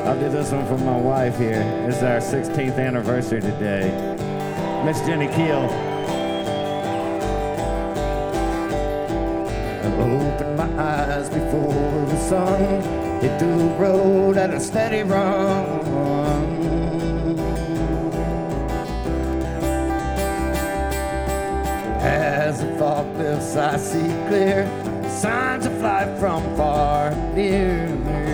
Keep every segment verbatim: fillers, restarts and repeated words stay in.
I'll do this one for my wife here. It's our sixteenth anniversary today. Miss Jenny Keel. I opened my eyes before the sun hit the road at a steady run. As the fog lifts, I see clear signs of life from far and near.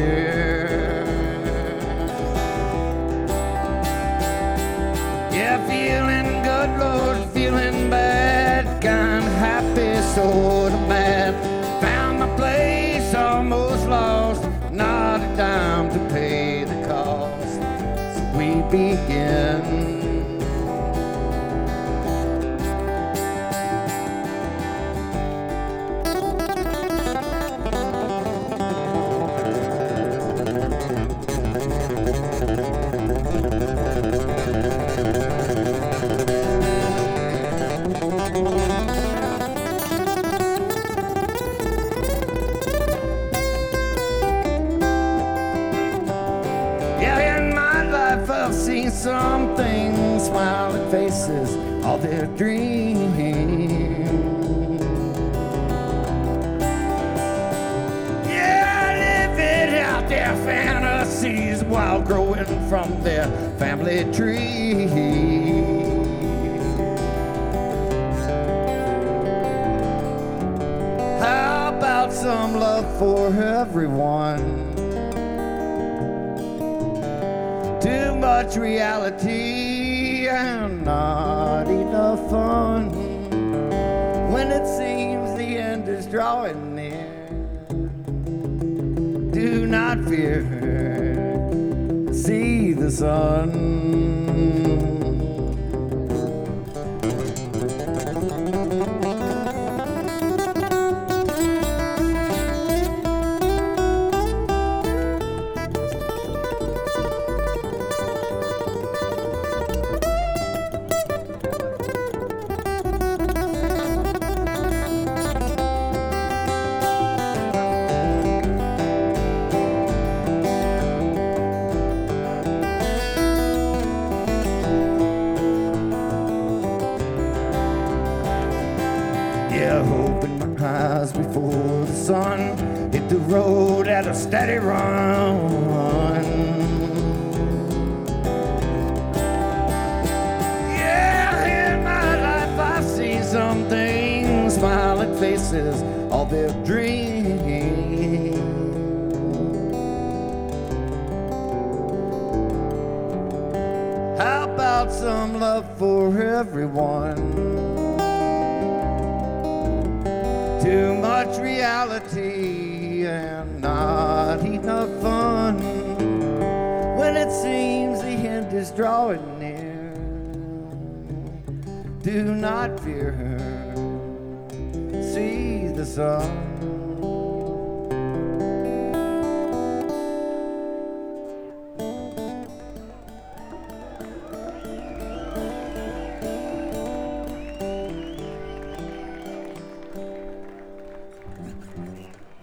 Yeah, feeling good, Lord, feeling bad, kind of happy, sort of mad. Found my place, almost lost, not a dime to pay the cost. So we begin. I've seen some things, smiling faces, all their dreams. Yeah, living out their fantasies while growing from their family tree. How about some love for everyone? Too much reality and not enough fun. When it seems the end is drawing near, do not fear, see the sun. Yeah, opened my eyes before the sun hit the road at a steady run. Yeah, in my life I've seen some things, smiling faces, all their dreams. How about some love for everyone? Too much reality and not enough fun. When it seems the end is drawing near, do not fear, see the sun.